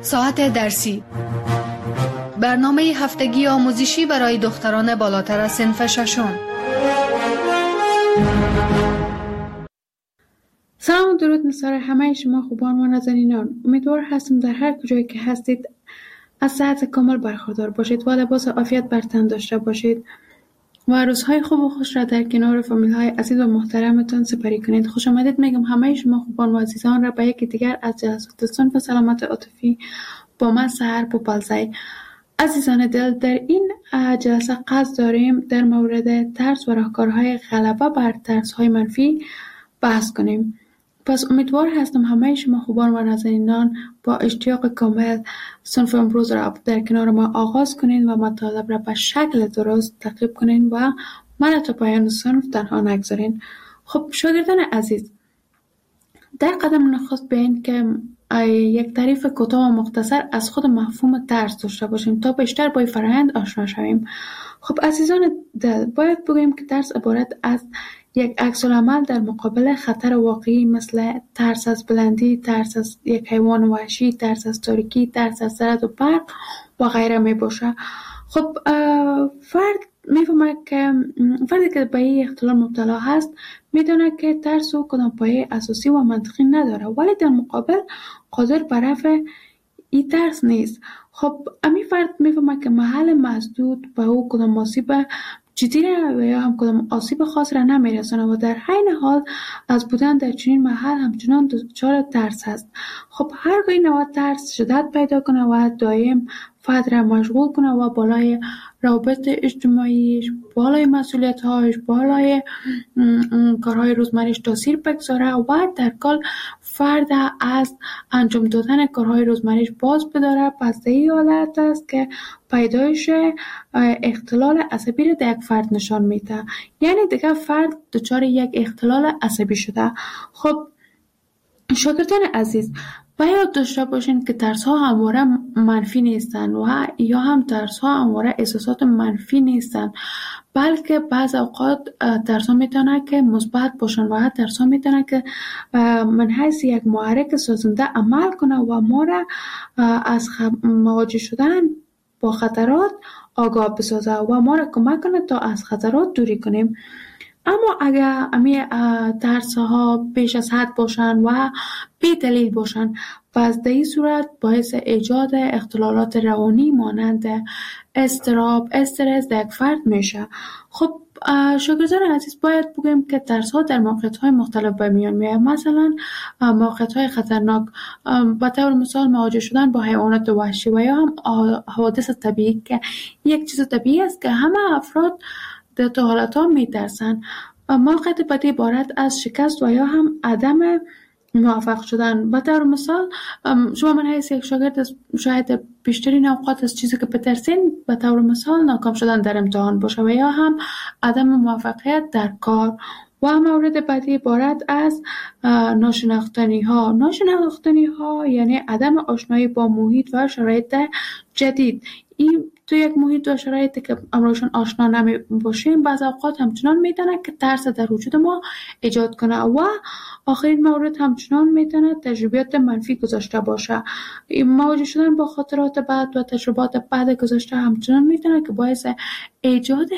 ساعت درسی، برنامه هفتگی آموزشی برای دختران بالاتر از صنف ششم. سلام و درود نثار همه شما خوبان و نازنینان. امیدوار هستم در هر کجایی که هستید از صحت کامل برخوردار باشید و لباس عافیت بر تن داشته باشید و روزهای خوب و خوش را در کنار فامیل های عزیز و محترمتان سپری کنید. خوش آمدید میگم همه شما خوبان و عزیزان را به یکی دیگر از جلسات صنف سلامت عاطفی با من سحر پوپلزی. عزیزان دل، در این جلسه قصد داریم در مورد ترس و راهکارهای غلبه بر ترس‌های منفی بحث کنیم. پس امیدوار هستم همه شما خوبان و نازنینان با اشتیاق کامل صنف امروز را در کنار ما آغاز کنین و مطالب را به شکل درست تعقیب کنین و من تا پایان صنف تنها نگذارین. خب شاگردان عزیز، در قدم نخست بیاین که یک تعریف کوتاه و مختصر از خود مفهوم ترس داشته باشیم تا بیشتر با فرآیند آشنا شویم. خب عزیزان دل، باید بگوییم که ترس عبارت از یک عکس‌العمل در مقابل خطر واقعی مثل ترس از بلندی، ترس از یک حیوان وحشی، ترس از تاریکی، ترس از رعد و برق و غیره می باشه. خب فردی که به این اختلال مبتلا هست میدونه که ترس او کدام پایه اساسی و منطقی نداره، ولی در مقابل قادر بر رفع این ترس نیست. خب امی فرد میفهمه که محل مسدود به او کدام آسیب جدی و یا هم کدام آسیب خاص را نمیرسونه و در حین حال از بودن در چنین محل همچنان دچار ترس هست. خب هرگاه این نوع ترس شدت پیدا کنه و دائم فرد را مشغول کنه و بالای روابط اجتماعیش، بالای مسئولیت‌هاش، بالای کارهای روزمره‌اش تاثیر بگذاره و در کل فرد از انجام دادن کارهای روزمره‌اش باز بداره، پس در این حالت است که پیدایش اختلال عصبی را در یک فرد نشان میده. یعنی دیگه فرد دچار یک اختلال عصبی شده. خب شاگردان عزیز، باید داشته باشین که ترس ها همواره منفی نیستن و یا هم ترس ها همواره احساسات منفی نیستن، بلکه بعض اوقات ترس ها میتونه که مثبت باشن و ترس ها میتونه که من حیث یک محرک سازنده عمل کنه و ما را از مواجه شدن با خطرات آگاه بسازه و ما را کمک کنه تا از خطرات دوری کنیم. اما اگر امی ترس ها بیش از حد باشن و بی دلیل باشن، پس در این صورت باعث ایجاد اختلالات روانی مانند اضطراب، استرس در یک فرد میشه. خب شاگردان عزیز، باید بگویم که ترس ها در موقعیت های مختلف به میان میاد. مثلا موقعیت های خطرناک، به طور مثال مواجه شدن با حیوانات وحشی و یا هم حوادث طبیعی که یک چیز طبیعی است که همه افراد در تو حالت ها می ترسن. موقعیت بعدی عبارت از شکست و یا هم عدم موفق شدن. به طور مثال شما من حیث یک شاگرد شاید بیشترین اوقات از چیزی که بترسین به طور مثال ناکام شدن در امتحان باشه و یا هم عدم موفقیت در کار. و مورد بعدی عبارت از ناشناختنی ها یعنی عدم آشنایی با محیط و شرایط جدید. این تو یک محیط و شرایطی که امروزشون آشنا نمی باشیم بعض اوقات همچنان میتونه که ترس در وجود ما ایجاد کنه. و آخرین مورد همچنان میتونه تجربیات منفی گذاشته باشه. مواجه شدن با خاطرات بد و تجربات بد گذاشته همچنان میتونه که باعث ایجاد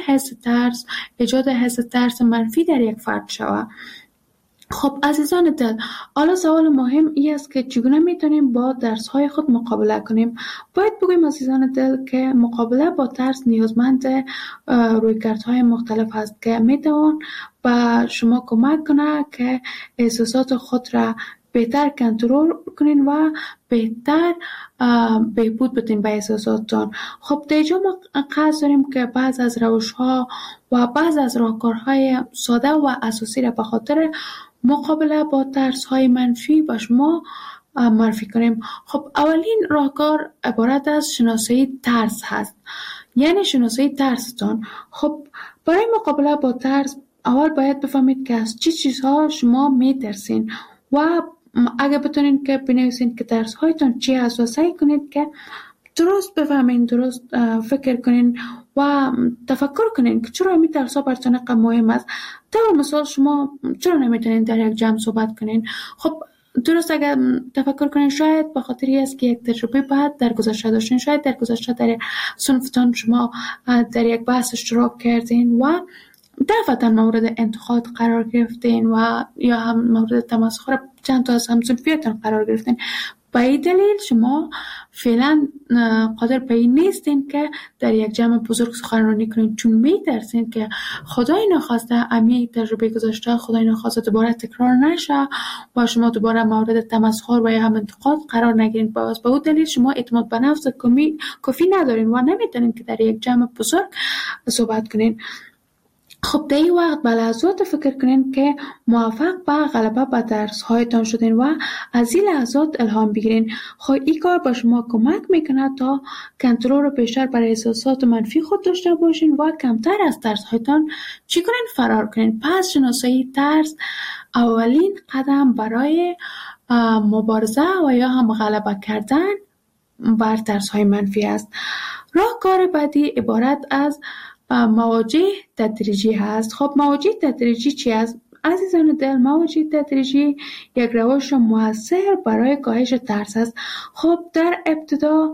حس ترس منفی در یک فرد شود. خب عزیزان دل، حالا سوال مهم این است که چگونه میتونیم با ترس‌های خود مقابله کنیم؟ باید بگویم عزیزان دل که مقابله با ترس نیازمند رویکردهای مختلف است که میتوان به شما کمک کنه که احساسات خود را بهتر کنترل کنین و بهتر بهبود بدین به احساساتتان. خب در اینجا ما قصد داریم که بعض از روش‌ها و بعض از راهکارهای ساده و اساسی را به خاطر مقابله با ترس‌های منفی به شما معرفی کنیم. خب اولین راهکار عبارت از شناسایی ترس هست، یعنی شناسایی ترستان. خب برای مقابله با ترس اول باید بفهمید که از چه چیزها شما میترسین و اگه بتونین که بنویسین که ترس هایتون چی هست و سعی کنید که درست بفهمین، درست فکر کنین و تفکر کنین که چرا می ترس ها براتون مهم است. در مثال شما چرا نمیتونین در یک جمع صحبت کنین؟ خب درست اگر تفکر کنین شاید به خاطر است که یک تجربه بعد در گذشته داشتین، شاید در گذشته در صنفتان شما در یک بحث اشتراک کردین و دفعتا مورد انتقاد قرار گرفتین و یا هم مورد تمسخر چند تا از همصنفیاتون قرار گرفتین. به این دلیل شما فعلا قادر به این نیستین که در یک جمع بزرگ سخنرانی کنین، چون میترسین که خدای نخواسته امی تجربه گذشته خدای نخواسته دوباره تکرار نشه و شما دوباره مورد تمسخر و یا هم انتقاد قرار نگیرین. به اون دلیل شما اعتماد به نفس کافی ندارین و نمیتونین که در یک جمع بزرگ صحبت کنین. خب در این وقت به لحظات فکر کنین که موفق به غلبه به درس هایتان شدین و از این لحظات الهام بگیرین. خب این کار به شما کمک میکنه تا کنترل رو بیشتر برای احساسات منفی خود داشته باشین و کمتر از ترس هایتان چی کنین؟ فرار کنین. پس شناسایی ترس اولین قدم برای مبارزه و یا هم غلبه کردن بر ترس های منفی است. راهکار بعدی عبارت از مواجه تدریجی هست. خب مواجه تدریجی چی است؟ عزیزان دل، مواجه تدریجی یک روش مؤثر برای کاهش ترس است. خب در ابتدا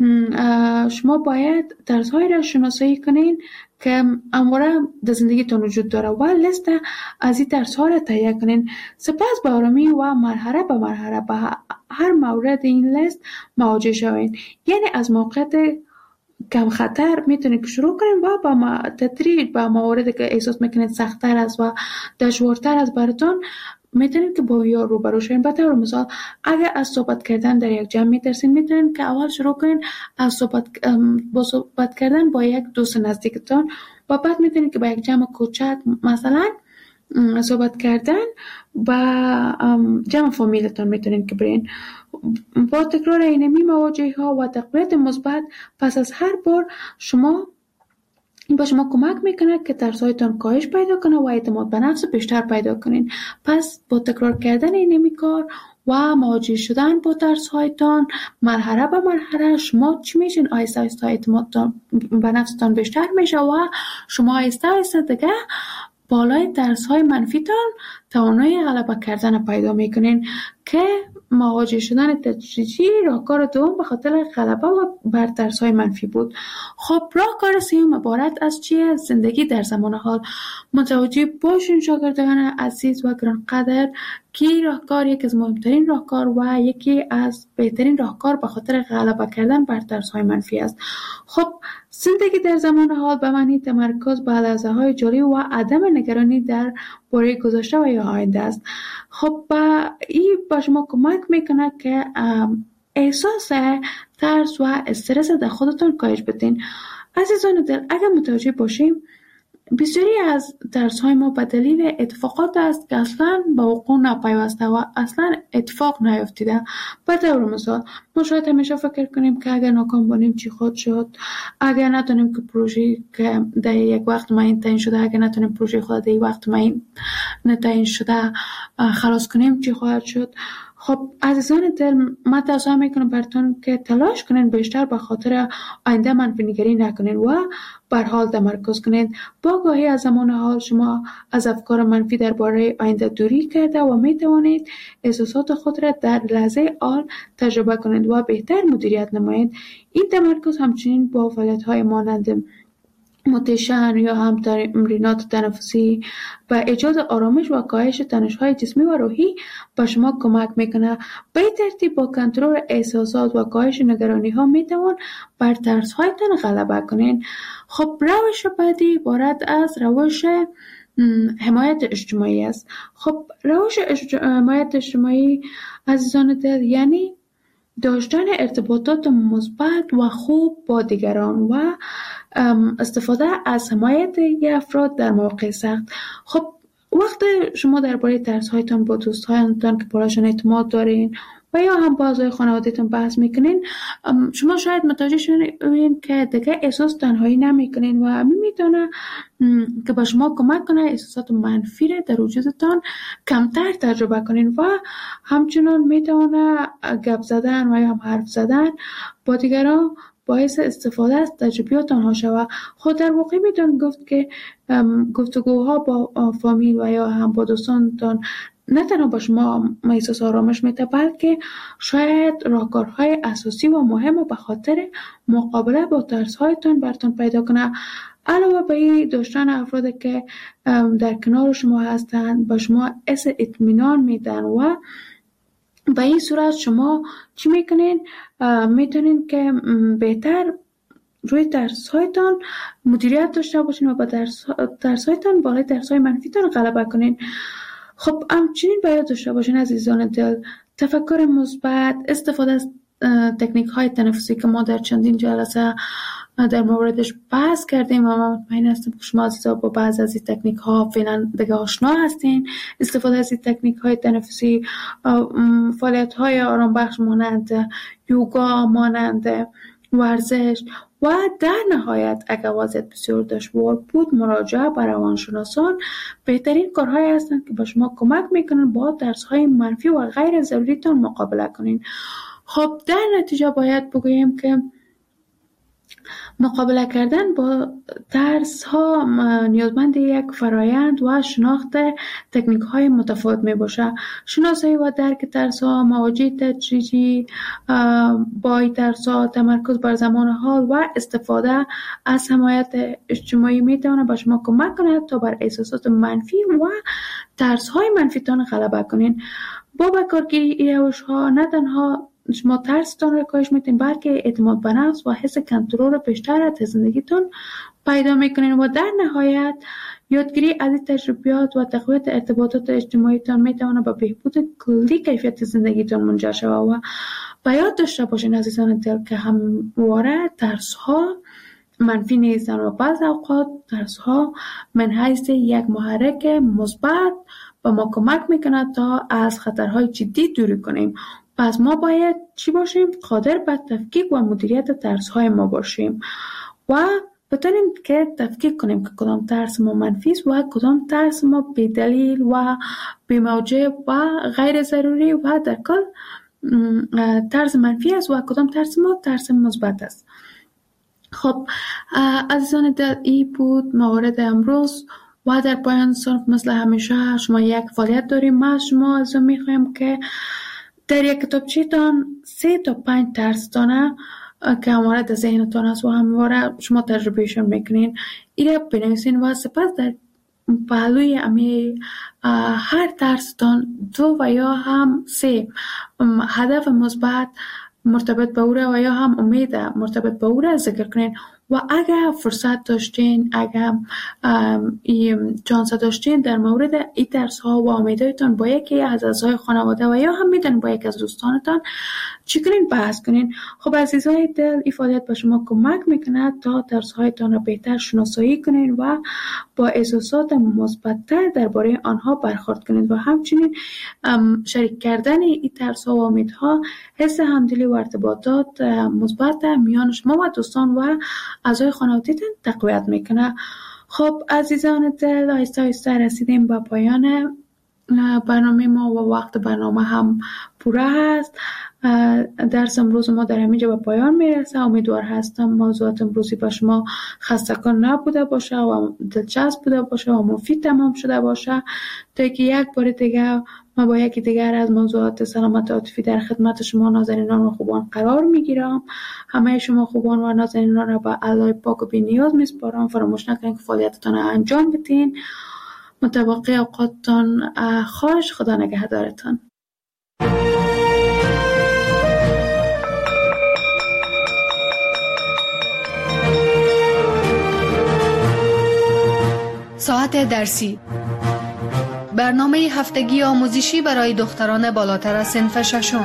شما باید ترس‌های را شناسایی کنین که همواره در زندگیتون وجود داره و لیست از این ترس‌ها را تهیه کنین. سپس به آرامی و مرحله به مرحله به هر مورد این لیست مواجه شوین. یعنی از موقعیت کم خطر میتونید شروع کنید و با تدریج با مواردی که احساس میکنید سخت‌تر است و دشوارتر است براتون میتونید که با یا روبرو شوین. به طور مثال اگر از صحبت کردن در یک جمع میترسین، میتونید که اول شروع کنید از صحبت کردن با یک دوست نزدیکتان و بعد میتونید که با یک جمع کوچک مثلا صحبت کردن با جمع فامیلتان میتونید که برین. با تکرار اینمی مواجهه ها و تقویت مثبت پس از هر بار شما کمک میکنه که ترسایتان کاهش پیدا کنه و اعتماد به نفس بیشتر پیدا کنین. پس با تکرار کردن اینمی کار و مواجه شدن با ترسایتان مرحله به مرحله شما چی میشین؟ آهسته آهسته اعتماد به نفستان بیشتر میشه و شما آهسته آهسته دیگه بالای ترس‌های منفیتان توانایی غلبه کردن پیدا میکنین که مواجه شدن تدریجی راهکار دوم به خاطر غلبه و بر ترس‌های منفی بود. خب راهکار سوم عبارت از چیه؟ زندگی در زمان حال. متوجه باشین شاگردان عزیز و گرانقدر که راهکار یکی از مهمترین راهکار و یکی از بهترین راهکار به خاطر غلبه کردن بر ترس‌های منفی است. خب زندگی در زمان حال به معنی تمرکز بر لحظه‌های جاری و عدم نگرانی در باره گذشته و یا آینده است. خب این به شما کمک میکنه که احساس ترس و استرس در خودتون کاهش بدین. عزیزان دل، اگر متوجه باشیم بسیاری از ترس‌های ما به دلیل اتفاقات است که اصلا به وقوع نپیوسته و اصلا اتفاق نیفتیده. به طور مثال ما شاید همیشه فکر کنیم که اگر ناکام باشیم چی خواهد شد، اگر نتونیم که پروژه که در یک وقت معین تعیین شده، اگر نتونیم پروژه خود در یک وقت معین تعیین شده خلاص کنیم چی خواهد شد. خب عزیزان دل، من توصیه میکنم براتون که تلاش کنین بیشتر به خاطر آینده منفی نگری نکنین و بر حال تمرکز کنین. با آگاهی از زمان حال شما از افکار منفی درباره آینده دوری کرده و میتوانید احساسات خود را در لحظه حال تجربه کنید و بهتر مدیریت نمایید. این تمرکز همچنین با فعالیت‌های مانند متشن یا هم تمرینات تنفسی و ایجاد آرامش و کاهش تنش‌های جسمی و روحی به شما کمک میکنه. به این ترتیب با کنترل احساسات و کاهش نگرانی‌ها میتوان بر ترس‌هایتان غلبه کنین. خب روش بعدی عبارت از روش حمایت اجتماعی است. خب روش حمایت اجتماعی عزیزان دل یعنی داشتن ارتباطات مثبت و خوب با دیگران و استفاده از حمایت افراد در مواقع سخت. خب وقتی شما درباره ترس‌هایتان با دوستانتان که برایشان اعتماد دارین و یا هم با اعضای خانواده‌تان بحث میکنین، شما شاید متوجه شوین که دیگه احساس تنهایی نمیکنین و میتونه که به شما کمک کنه احساسات منفی را در وجودتان کمتر تجربه کنین و همچنان میتونه گپ زدن و یا هم حرف زدن با دیگران باعث استفاده از تجربیات آنها شود. خود در واقع میتون گفت که گفتگوها با فامیل و یا هم با دوستانتان نه تنها با شما احساس آرامش میده، بلکه شاید راهکارهای اساسی و مهم به خاطر مقابله با ترس‌هایتان براتون پیدا کنه. علاوه بر این، داشتن افرادی که در کنار شما هستند به شما حس اطمینان میدن و به این صورت شما چی میکنین؟ میتونین که بهتر روی ترس‌هایتان مدیریت داشته باشین و با ترس‌هایتان بالای ترس‌های منفیتان غلبه کنین. خب همچنین باید داشته باشین عزیزان دل تفکر مثبت، استفاده از تکنیک‌های تنفسی که ما در چندین جلسه در موردش بحث کردیم و من مطمئن هستم که شما عزیزان با بعض از این تکنیک‌ها فعلا دیگه آشنا هستین. استفاده از این تکنیک‌های تنفسی، فعالیت‌های آرامبخش مانند یوگا، مانند ورزش و در نهایت اگر وضعیت بسیار دشوار بود مراجعه به روانشناسان بهترین کارهایی هستند که به شما کمک میکنن با ترس‌های منفی و غیر ضروریتان مقابله کنین. خب در نتیجه باید بگوییم که مقابله کردن با ترس ها نیازمند یک فرایند و شناخت تکنیک های متفاوت می باشه. شناسایی و درک ترس ها، مواجهه تدریجی با ترس ها، تمرکز بر زمان حال و استفاده از حمایت اجتماعی می تواند به شما کمک کند تا بر احساسات منفی و ترس های منفیتان غلبه کنین. با کارگیری این روش ها نه تنها شما ترستان را کاهش میتین بلکه اعتماد به نفس و حس کنترل بیشتر از زندگیتون پیدا میکنین و در نهایت یادگیری از این تجربیات و تقویت ارتباطات اجتماعیتان میتواند به بهبود کلی کیفیت زندگیتون منجر شود. و به یاد داشته باشین عزیزان دل که همواره ترس ها منفی نیستن و بعض اوقات ترس ها من حیث یک محرک مثبت به ما کمک میکنه تا از خطرهای جدی دوری کنیم. پس ما باید چی باشیم؟ قادر به تفکیک و مدیریت ترس‌های ما باشیم و بتونیم که تفکیک کنیم که کدام ترس ما منفی است و کدام ترس ما بی‌دلیل و بی‌موجب و غیر ضروری و در کل ترس منفی است و کدام ترس ما ترس مثبت است. خب عزیزان دل، این بود موارد امروز و در پایان صنف مثل همیشه شما یک فعالیت داریم. ما از شما از میخوایم که در یک کتابچه‌تان 3 تا 5 ترس دانه که همواره در ذهنتان است و همواره شما تجربهشون میکنین ایره بنویسین و سپس در پهلوی هر ترستان 2 و یا هم 3 هدف مثبت مرتبط به او و یا هم امید مرتبط به او ذکر کنین و اگر فرصت داشتین، اگر چانس داشتین در مورد این ترس ها و امیدهایتان با یکی از اعضای خانواده و یا هم میتونین با یک از دوستانتان چی کنین بحث کنین. خب عزیزای دل، این فعالیت به شما کمک میکنه تا ترس هایتان را بهتر شناسایی کنین و با احساسات مثبت‌تر درباره آنها برخورد کنین و همچنین شریک کردن این ترس ها و امیدها حس همدلی و ارتباطات مثبت میان شما و دوستان و اعضای خانواده‌تان تقویت میکنه. خب عزیزان دل، آهسته آهسته رسیدیم به پایان برنامه ما و وقت برنامه هم پوره هست. درس امروز ما در همینجا به پایان میرسه. امیدوار هستم موضوعات امروزی به شما خسته‌کن نبوده باشه و دلچسب بوده باشه و مفید تمام شده باشه تا که یک بار دیگه ما با یکی دیگر از موضوعات سلامت عاطفی در خدمت شما نازنینان و خوبان قرار میگیرم. همه شما خوبان و نازنینان را به الله پاک و بی نیاز میسپارم. فراموش نکنید که فعالیتتان انجام بدین. متوقع اوقاتتان خوش. خدا نگهدارتان. ساعت درسی، برنامه هفتگی آموزشی برای دختران بالاتر از صنف ششم.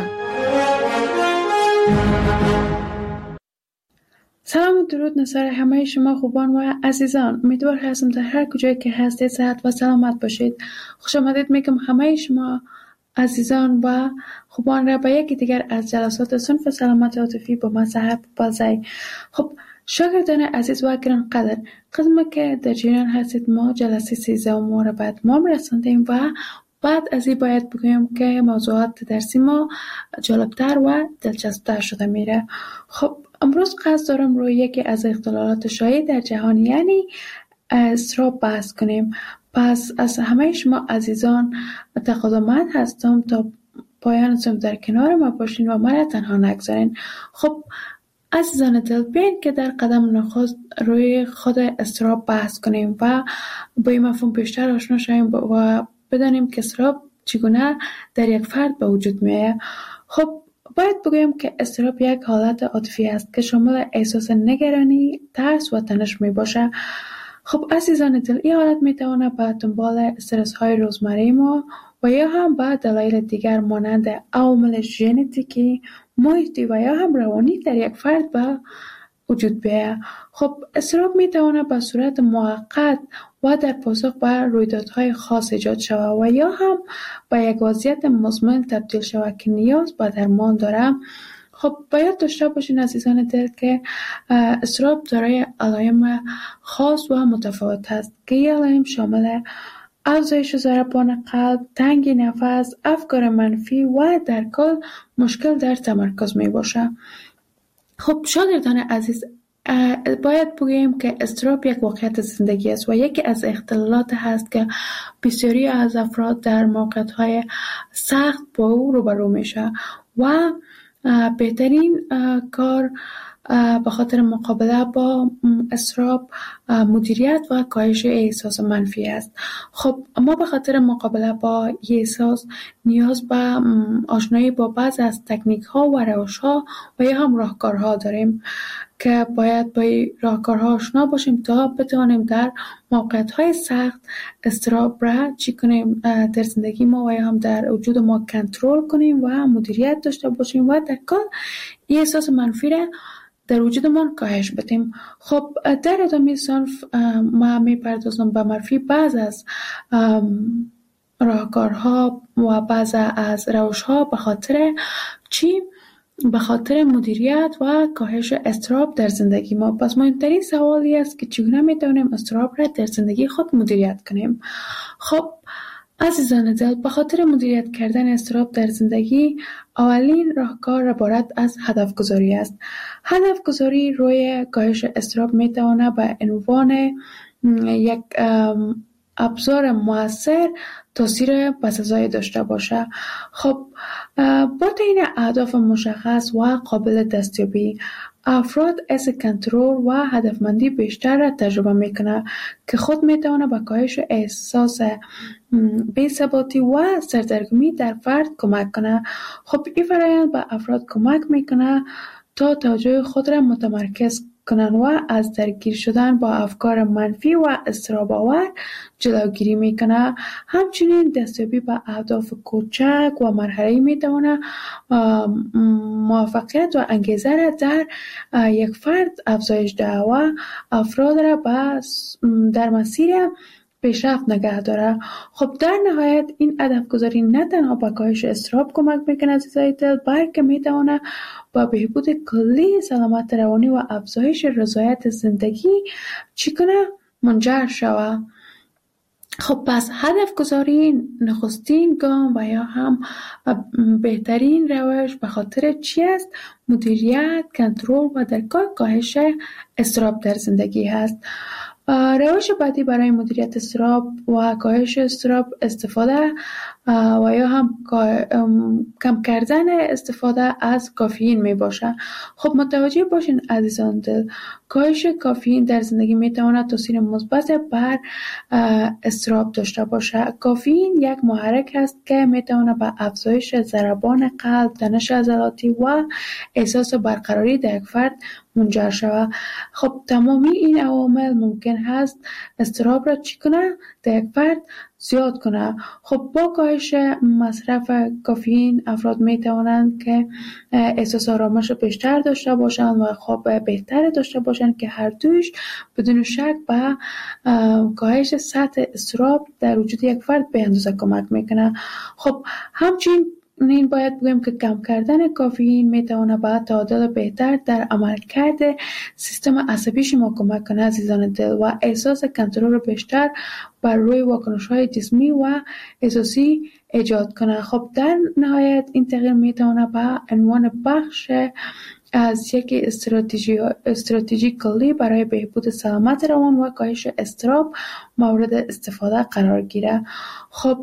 سلام و درود نثار همه شما خوبان و عزیزان. امیدوار هستم در هر کجایی که هستید صحت و سلامت باشید. خوش آمدید میگم همه شما عزیزان و خوبان را به یکی دیگر از جلسات صنف سلامت عاطفی با مذهب بازی. خب شاگردان عزیز و گرانقدر، قدم که در جریان هستید ما جلسه 13 ما را به اتمام رساندیم و بعد از این باید بگویم که موضوعات درسی ما جالبتر و دلچسبتر شده میره. خب امروز قصد دارم روی یکی از اختلالات شایع در جهان یعنی اضطراب بحث کنیم. پس از همه شما عزیزان تقاضامند هستم تا پایان سوم در کنار ما باشین و ما را تنها نگذارین. خب عزیزان دل، بیاین که در قدم نخست روی خود اضطراب بحث کنیم و با این مفهوم بیشتر آشنا شویم و بدانیم که اضطراب چگونه در یک فرد به وجود میآید. خب باید بگویم که اضطراب یک حالت عاطفی است که شامل احساس نگرانی، ترس و تنش می باشه. خب عزیزان دل، این حالت می تواند به دنبال استرس های روزمره ما و یا هم به دلایل دیگر مانند عوامل ژنتیکی، محیطی و یا هم روانی در یک فرد به وجود بیاید. خب اضطراب می تواند به صورت موقت و در پاسخ به رویدادهای خاص ایجاد شود و یا هم به یک وضعیت مزمن تبدیل شود که نیاز به درمان دارد. خب باید داشته باشین عزیزان دل که اضطراب دارای علائم خاص و متفاوت است که این علائم شامل افزایش ضربان قلب، تنگی نفس، افکار منفی و در کل مشکل در تمرکز می باشه. خب شاگردان عزیز، باید بگوییم که اضطراب یک واقعیت زندگی است و یکی از اختلالات هست که بسیاری از افراد در موقعیت‌های سخت با او روبرو میشه و بهترین کار به خاطر مقابله با اضطراب مدیریت و کاهش احساس منفی است. خب ما به خاطر مقابله با این احساس نیاز به آشنایی با بعض از تکنیک ها و روش ها و یا هم راهکارها داریم که باید با این راهکارها آشنا باشیم تا بتوانیم در موقعیت های سخت اضطراب را چی کنیم در زندگی ما و یا هم در وجود ما کنترل کنیم و مدیریت داشته باشیم و در کل این احساس منفی را در وجودمان کاهش بدیم. خب در ادامه صنف ما میپردازم به معرفی بعض از راهکارها و بعض از روش‌ها به خاطر چی؟ به خاطر مدیریت و کاهش اضطراب در زندگی ما. پس مهمترین سوالی است که چگونه میتونیم اضطراب را در زندگی خود مدیریت کنیم. خب عزیزان دل، به خاطر مدیریت کردن اضطراب در زندگی اولین راهکار عبارت از هدف گذاری است. هدف گذاری روی کاهش اضطراب میتواند به عنوان یک ابزار موثر تاثیر بسزایی داشته باشه. خب با تعیین اهداف مشخص و قابل دستیابی افراد حس کنترل و هدفمندی بیشتر را تجربه میکنه که خود میتونه به کاهش احساس بی‌ثباتی و سردرگمی در فرد کمک کنه. خب این فرآیند به افراد کمک میکنه تا توجه خود را متمرکز کنن و از درگیر شدن با افکار منفی و اضطراب آور جلوگیری میکنه. همچنین دستیابی به اهداف کوچک و مرحله‌ای میتونه موفقیت و انگیزه را در یک فرد افزایش دهد و افراد را در مسیر پیشرفت نگه داره. خب در نهایت این هدف گذاری نه تنها به کاهش اضطراب کمک میکنه عزیزای دل، بلکه میتونه با بهبود کلی سلامت روانی و افزایش رضایت زندگی چی کنه؟ منجر شود. خب پس هدف گذاری نخستین گام و یا هم بهترین روش به خاطر چی است؟ مدیریت، کنترل و در کل کاهش اضطراب در زندگی هست. روش بعدی برای مدیریت اضطراب و کاهش اضطراب استفاده و یا هم کم کردن استفاده از کافئین می باشه. خب متوجه باشین عزیزان دل، کاهش کافئین در زندگی می تواند تاثیر مثبت بر اضطراب داشته باشه. کافئین یک محرک است که می تواند به افزایش ضربان قلب، تنش عضلاتی و احساس برقراری در یک فرد منجر شود. خب تمامی این عوامل ممکن هست اضطراب را چی کنه؟ در یک فرد زیاد کنه. خب با کاهش مصرف کافئین افراد می توانند که احساس آرامش بیشتر داشته باشند و خواب بهتر داشته باشند که هر دوش بدون شک به کاهش سطح اضطراب در وجود یک فرد به اندازه کمک میکنه. خب همچنین باید بگویم که کم کردن کافئین میتونه به تعادل بهتر در عملکرد سیستم عصبی شما کمک کنه عزیزان دل و احساس کنترل بیشتر بر روی واکنش‌های جسمی و احساسی ایجاد کنه. خب در نهایت این تغییر میتونه به عنوان بخش از یک استراتژی کلی برای بهبود سلامت روان و کاهش اضطراب مورد استفاده قرار گیره. خب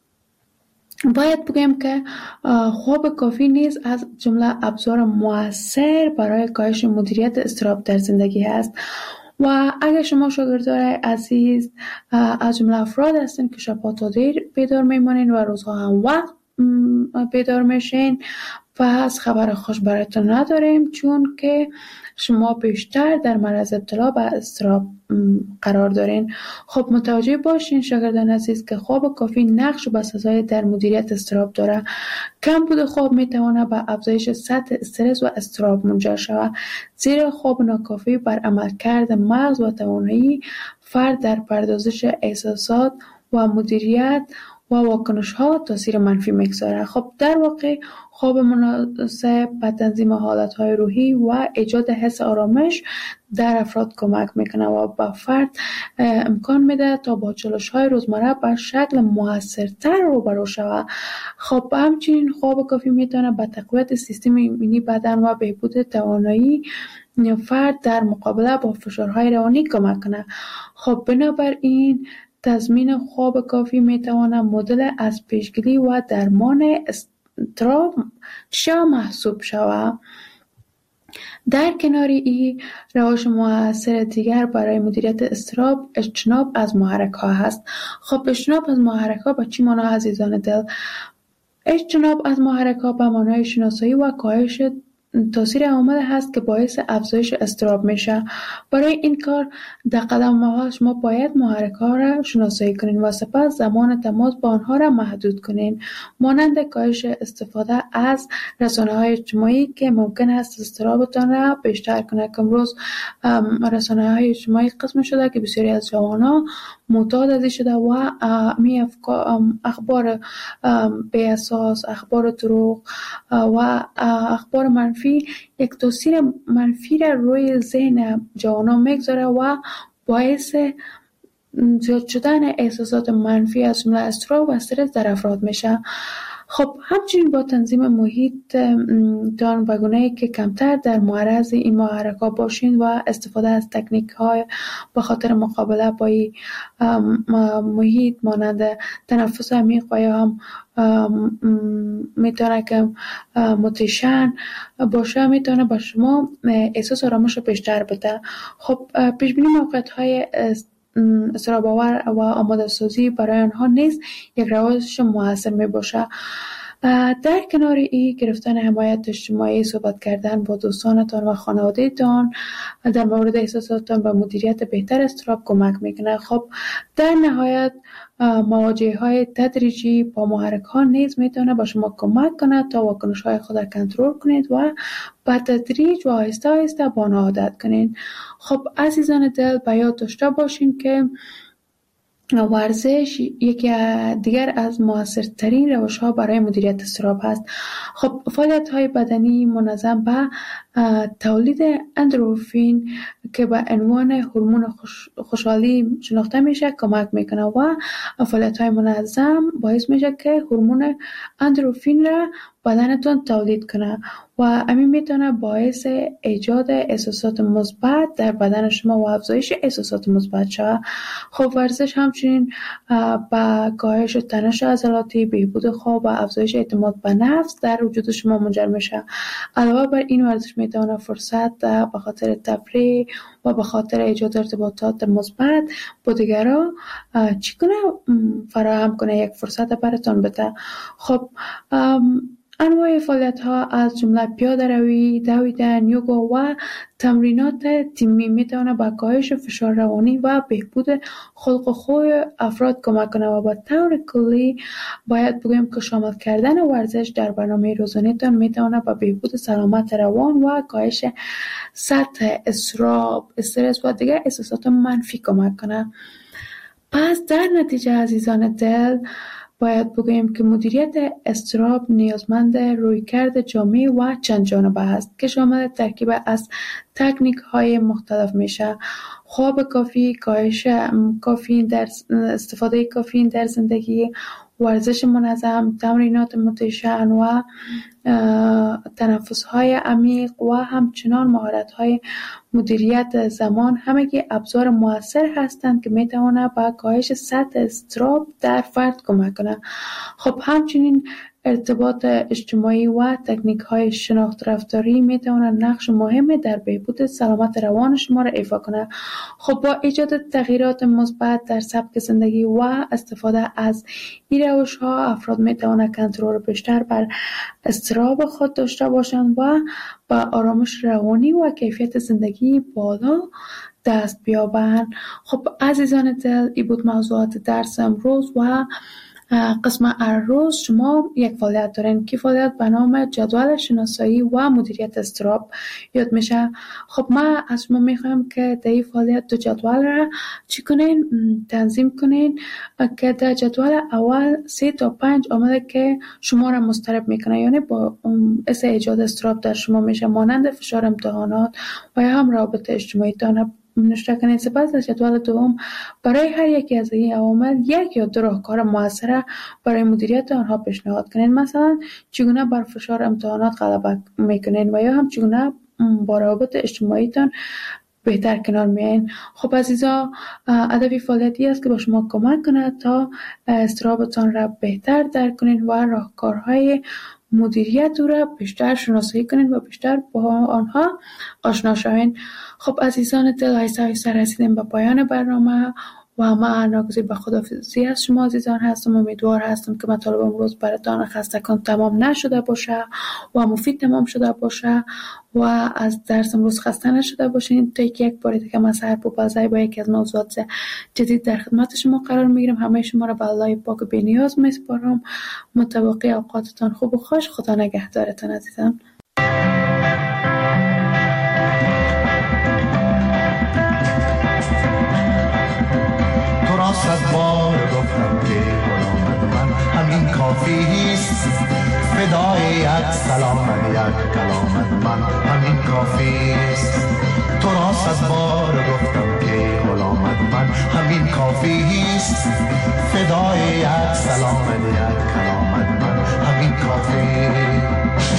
باید بگم که خواب کافی نیز از جمله ابزار مؤثر برای کاهش مدیریت اضطراب در زندگی است و اگر شما شاگردان عزیز از جمله افراد هستین که شبها تا دیر بیدار میمانین و روزها هم وقت بیدار میشین، پس خبر خوش براتون نداریم، چون که شما بیشتر در معرض ابتلا به اضطراب قرار دارین. خب متوجه باشین شاگردان عزیز که خواب کافی نقش و بسزای در مدیریت اضطراب داره. کم بود خواب میتونه به افزایش سطح استرس و اضطراب منجر شود، زیرا خواب ناکافی بر عملکرد مغز و توانایی فرد در پردازش احساسات و مدیریت و واکنش ها تاثیر منفی میگذاره. خب در واقع خواب مناسب به تنظیم حالت های روحی و ایجاد حس آرامش در افراد کمک میکنه و به فرد امکان میده تا با چالش های روزمره به شکل موثرتر روبرو شود. خب همچنین خواب کافی میتونه به تقویت سیستم ایمنی بدن و بهبود توانایی فرد در مقابله با فشارهای روانی کمک کنه. خب بنابراین تضمین خواب کافی میتواند مدل از پیشگیری و درمان اضطراب محسوب شود. در کنار این روش مؤثر دیگر برای مدیریت اضطراب اجتناب از محرک ها هست. خب اجتناب از محرک ها به چی معنی عزیزان دل؟ اجتناب از محرک ها به معنای شناسایی و کاهش تاثیر عوامل هست که باعث افزایش اضطراب میشه. برای این کار در قدم اول شما باید محرک ها را شناسایی کنین و سپس زمان تماس با آنها را محدود کنین، مانند کاهش استفاده از رسانه‌های اجتماعی که ممکن است اضطرابتان را بیشتر کنه. امروز رسانه‌های اجتماعی قسم شده که بسیاری از جوانان معتاد ازش شده و می اخبار بی اساس، اخبار دروغ و اخبار منفی یک تاثیر منفی را روی ذهن جوانان میگذاره و باعث زیاد شدن احساسات منفی از جمله اضطراب و استرس در افراد میشه. خب همچنین با تنظیم محیط تان به گونه‌ای که کمتر در معرض این محرک‌ها باشین و استفاده از تکنیک‌های به خاطر مقابله با این محیط مانند تنفس عمیق و یا هم میتونه که موتیشن باشه، میتونه با شما احساس آرامش بیشتر بده. خب پیشبینی موقعیت‌های اضطراب آور و آماده سازی برای آنها نیز یک روش موثر می باشه. در کنار این گرفتن حمایت اجتماعی، صحبت کردن با دوستانتان و خانواده‌تان در مورد احساساتتان و مدیریت بهتر اضطراب کمک میکنه. خب در نهایت مواجهه‌های تدریجی با محرک‌ها نیز میتونه با شما کمک کنه تا واکنش‌های خود را کنترل کنید و با تدریج و آهسته آهسته با آنها عادت کنید. خب عزیزان دل به یاد داشته باشین که ورزش یکی دیگر از موثرترین روش‌ها برای مدیریت اضطراب هست. خب فعالیت‌های بدنی منظم به تولید اندروفین که به عنوان هورمون خوشحالی شناخته میشه کمک میکنه و فعالیت‌های منظم باعث میشه که هورمون اندروفین را بدنتون تولید کنه و همین میتونه باعث ایجاد احساسات مثبت در بدن شما و افزایش احساسات مثبت شود. خب ورزش همچنین با کاهش تنش عضلاتی، بهبود خواب و افزایش اعتماد به نفس در وجود شما منجر میشه. علاوه بر این ورزش میتونه فرصت به خاطر تفریح و به خاطر ایجاد ارتباطات مثبت با دیگران چیکنه فراهم کنه، یک فرصت براتون بده. خب انواع فعالیت‌ها از جمله پیاده روی، دویدن، یوگا و تمرینات تیمی میتونه به کاهش فشار روانی و بهبود خلق و خوی افراد کمک کنه و به طور کلی باید بگویم که شامل کردن ورزش در برنامه روزانه‌تان میتونه به بهبود سلامت روان و کاهش سطح اضطراب، استرس و دیگر احساسات منفی کمک کنه. پس در نتیجه عزیزان دل باید بگوییم که مدیریت اضطراب نیازمند رویکرد جامع و چند جانبه است که شامل ترکیب از تکنیک‌های مختلف میشه: خواب کافی، کاهش کافئین در استفاده کافئین در زندگی، ورزش منظم، تمرینات متشن و تنفس‌های عمیق و همچنان مهارت‌های مدیریت زمان همگی ابزار مؤثر هستند که می‌توانند به کاهش سطح اضطراب در فرد کمک کنند. خب همچنین ارتباط اجتماعی و تکنیک‌های شناخت رفتاری می‌توانند نقش مهمی در بهبود سلامت روان شما را ایفا کنند. خب با ایجاد تغییرات مثبت در سبک زندگی و استفاده از این روش‌ها افراد می‌توانند کنترل بیشتر بر اضطراب خود داشته باشند و به آرامش روانی و کیفیت زندگی بالا دست بیابند. خب عزیزان دل، این بود موضوعات درس امروز و قسم روز شما یک فعالیت دارین که فعالیت به نام جدول شناسایی و مدیریت اضطراب یاد میشه. خب ما از شما میخوایم که در این فعالیت دو جدول را چی کنین؟ تنظیم کنین که در جدول اول 3 تا 5 عامل که شما را مضطرب میکنه، یعنی با باعث ایجاد اضطراب در شما میشه، مانند فشار امتحانات و یا هم رابطه اجتماعی تان نوشته کنید. سپس در جدول دوم برای هر یکی از این عوامل یک یا دو راهکار موثر برای مدیریت آنها پیشنهاد کنید. مثلا چگونه بر فشار امتحانات غلبه میکنین و یا هم چگونه با روابط اجتماعی تان بهتر کنار میایین. خب عزیزا، هدف فعالیتی است که با شما کمک کند تا اضطرابتان را بهتر درک کنین و راهکارهای مدیریت او را بیشتر شناسایی کنین و بیشتر با آنها آشنا شوین. خب عزیزان دل، آهسته رسیدیم به پایان برنامه و من ناگزیر به خداحافظی از شما عزیزان هستم. امیدوار هستم که مطالب امروز براتان خستگان تمام نشده باشه و مفید تمام شده باشه و از درس امروز خسته نشده باشین. تا یک بار دیگه من سحر پوپلزی با یکی از موضوعات جدید در خدمت شما قرار میگیرم. همه شما را به الله پاک و بی‌نیاز میسپارم. متوقع اوقاتتان خوب و خوش. خدا نگهدارتان عزیزان. صد بار گفتم که غلام من همین کافیست، فدای یک سلام یک کلام من همین کافیست. تو را صد بار گفتم که غلام من همین کافیست، فدای یک سلام یک کلام من همین کافیست.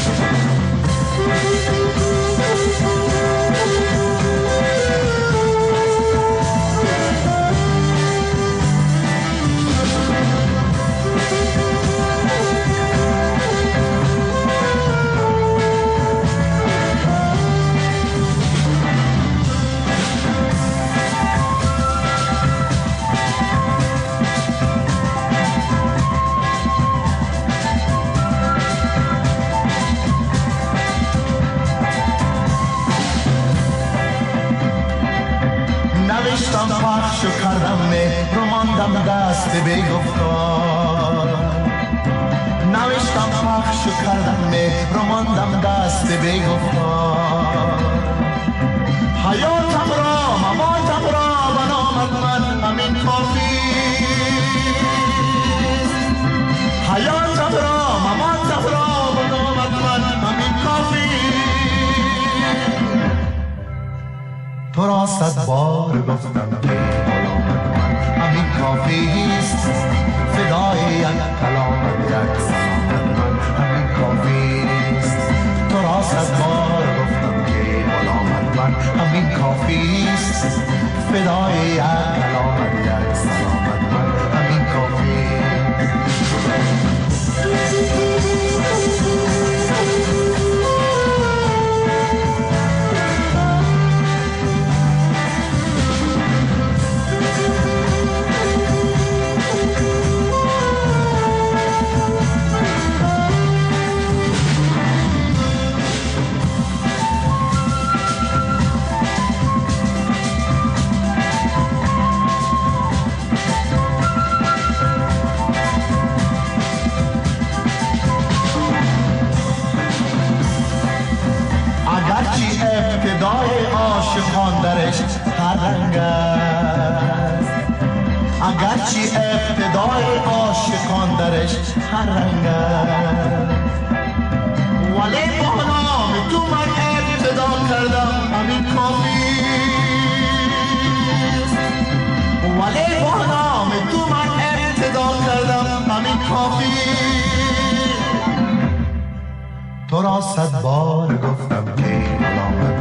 نوشتم پخش و کردم مهر و ماندم دست بی گفتار. نوشتم پخش و کردم مهر و ماندم دست بی گفتار. حیاتم را مماتم را به نامت من همین کافیست. حیاتم را مماتم را به نامت من همین کافیست. تو را صد بار گفتم که غلامت من همین کافیست، فدای یک کلام یک سلام من همین کافیست. تو را صد بار گفتم که غلامت من همین کافیست، فدای یک کلام یک سلام من همین کافیست. اگرچه ابتدای عاشقان درش هر رنگ است، اگرچه ابتدای عاشقان درش هر رنگ است، ولی با نام تو من ابتدا کردم همین کافیست. ولی با نام تو من ابتدا کردم همین کافی. تو را 100 بار گفتم که غلام